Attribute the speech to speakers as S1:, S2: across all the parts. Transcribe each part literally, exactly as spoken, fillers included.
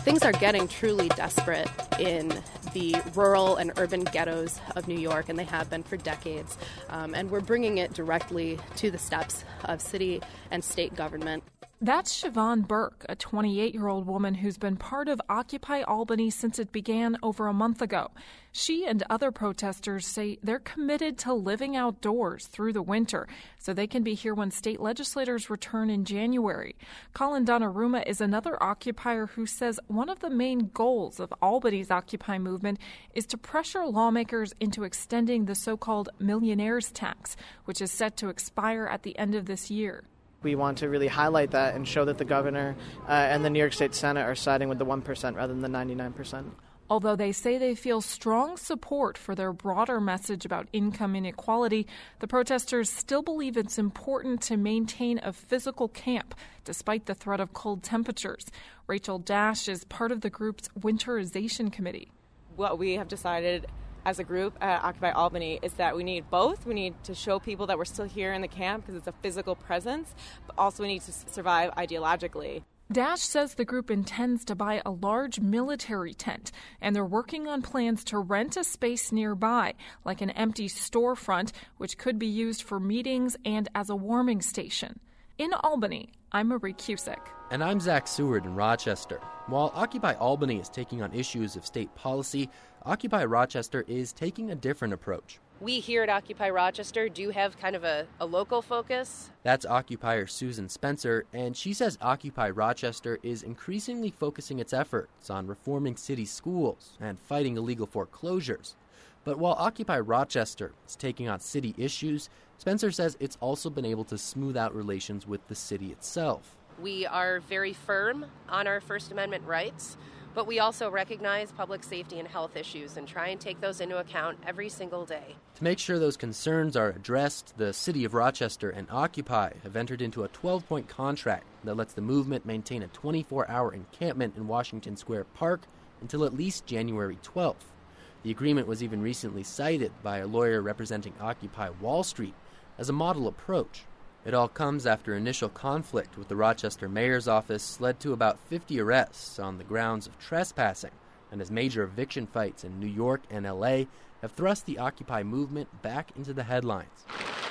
S1: Things are getting truly desperate in the rural and urban ghettos of New York, and they have been for decades. Um, and we're bringing it directly to the steps of city and state government.
S2: That's Siobhan Burke, a twenty-eight-year-old woman who's been part of Occupy Albany since it began over a month ago. She and other protesters say they're committed to living outdoors through the winter so they can be here when state legislators return in January. Colin Donnarumma is another occupier who says one of the main goals of Albany's Occupy movement is to pressure lawmakers into extending the so-called millionaire's tax, which is set to expire at the end of this year.
S3: We want to really highlight that and show that the governor uh, and the New York State Senate are siding with the one percent rather than the ninety-nine percent.
S2: Although they say they feel strong support for their broader message about income inequality, the protesters still believe it's important to maintain a physical camp despite the threat of cold temperatures. Rachel Dash is part of the group's winterization committee.
S4: What we have decided as a group at Occupy Albany is that we need both. We need to show people that we're still here in the camp because it's a physical presence, but also we need to survive ideologically.
S2: Dash says the group intends to buy a large military tent, and they're working on plans to rent a space nearby, like an empty storefront, which could be used for meetings and as a warming station. In Albany, I'm Marie Cusick.
S5: And I'm Zach Seward in Rochester. While Occupy Albany is taking on issues of state policy, Occupy Rochester is taking a different approach.
S6: We here at Occupy Rochester do have kind of a, a local focus.
S5: That's occupier Susan Spencer, and she says Occupy Rochester is increasingly focusing its efforts on reforming city schools and fighting illegal foreclosures. But while Occupy Rochester is taking on city issues, Spencer says it's also been able to smooth out relations with the city itself.
S6: We are very firm on our First Amendment rights, but we also recognize public safety and health issues and try and take those into account every single day.
S5: To make sure those concerns are addressed, the City of Rochester and Occupy have entered into a twelve-point contract that lets the movement maintain a twenty-four hour encampment in Washington Square Park until at least January twelfth. The agreement was even recently cited by a lawyer representing Occupy Wall Street as a model approach. It all comes after initial conflict with the Rochester mayor's office led to about fifty arrests on the grounds of trespassing, and as major eviction fights in New York and L A have thrust the Occupy movement back into the headlines.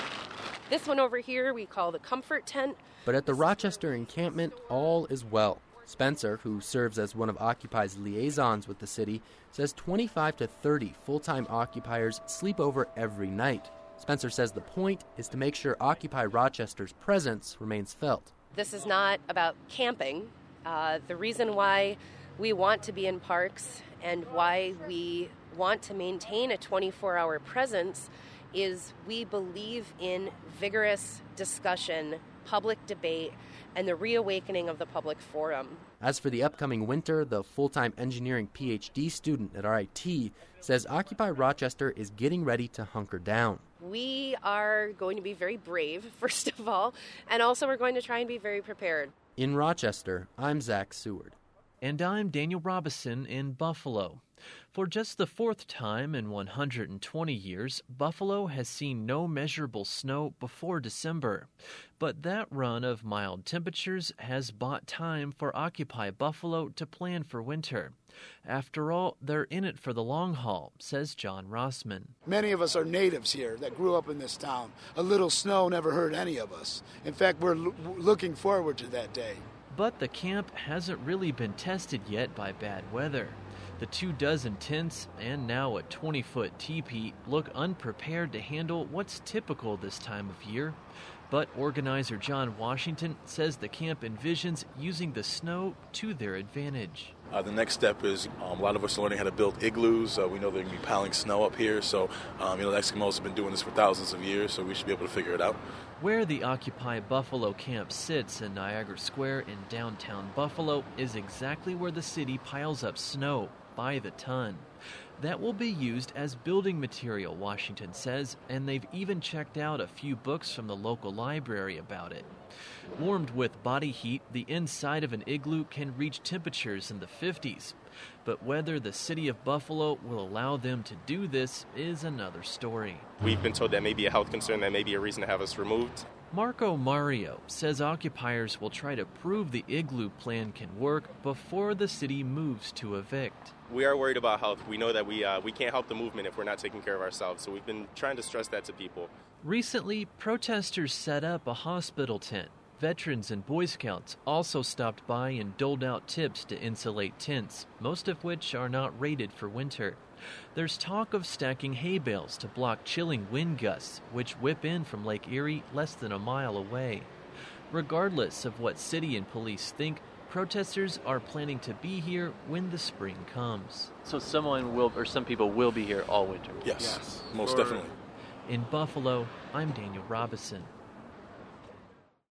S6: This one over here we call the comfort tent.
S5: But at the Rochester encampment, all is well. Spencer, who serves as one of Occupy's liaisons with the city, says twenty-five to thirty full-time occupiers sleep over every night. Spencer says the point is to make sure Occupy Rochester's presence remains felt.
S6: This is not about camping. Uh, the reason why we want to be in parks and why we want to maintain a twenty-four hour presence is we believe in vigorous discussion, public debate, and the reawakening of the public forum.
S5: As for the upcoming winter, the full-time engineering P H D student at R I T says Occupy Rochester is getting ready to hunker down.
S6: We are going to be very brave, first of all, and also we're going to try and be very prepared.
S5: In Rochester, I'm Zach Seward.
S7: And I'm Daniel Robison in Buffalo. For just the fourth time in one hundred twenty years, Buffalo has seen no measurable snow before December. But that run of mild temperatures has bought time for Occupy Buffalo to plan for winter. After all, they're in it for the long haul, says John Rossman.
S8: Many of us are natives here that grew up in this town. A little snow never hurt any of us. In fact, we're l- looking forward to that day.
S7: But the camp hasn't really been tested yet by bad weather. The two dozen tents and now a twenty-foot teepee look unprepared to handle what's typical this time of year. But organizer John Washington says the camp envisions using the snow to their advantage.
S9: Uh, the next step is um, a lot of us are learning how to build igloos. Uh, we know they're going to be piling snow up here, so um, you know the Eskimos have been doing this for thousands of years, so we should be able to figure it out.
S7: Where the Occupy Buffalo camp sits in Niagara Square in downtown Buffalo is exactly where the city piles up snow by the ton. That will be used as building material, Washington says, and they've even checked out a few books from the local library about it. Warmed with body heat, the inside of an igloo can reach temperatures in the fifties. But whether the city of Buffalo will allow them to do this is another story.
S10: We've been told that may be a health concern, that may be a reason to have us removed.
S7: Marco Mario says occupiers will try to prove the igloo plan can work before the city moves to evict.
S10: We are worried about health. We know that we uh, we can't help the movement if we're not taking care of ourselves, so we've been trying to stress that to people.
S7: Recently, protesters set up a hospital tent. Veterans and Boy Scouts also stopped by and doled out tips to insulate tents, most of which are not rated for winter. There's talk of stacking hay bales to block chilling wind gusts, which whip in from Lake Erie less than a mile away. Regardless of what city and police think, protesters are planning to be here when the spring comes.
S5: So someone will, or some people will be here all winter?
S9: Yes, yes. most
S7: For,
S9: definitely.
S7: In Buffalo, I'm Daniel Robison.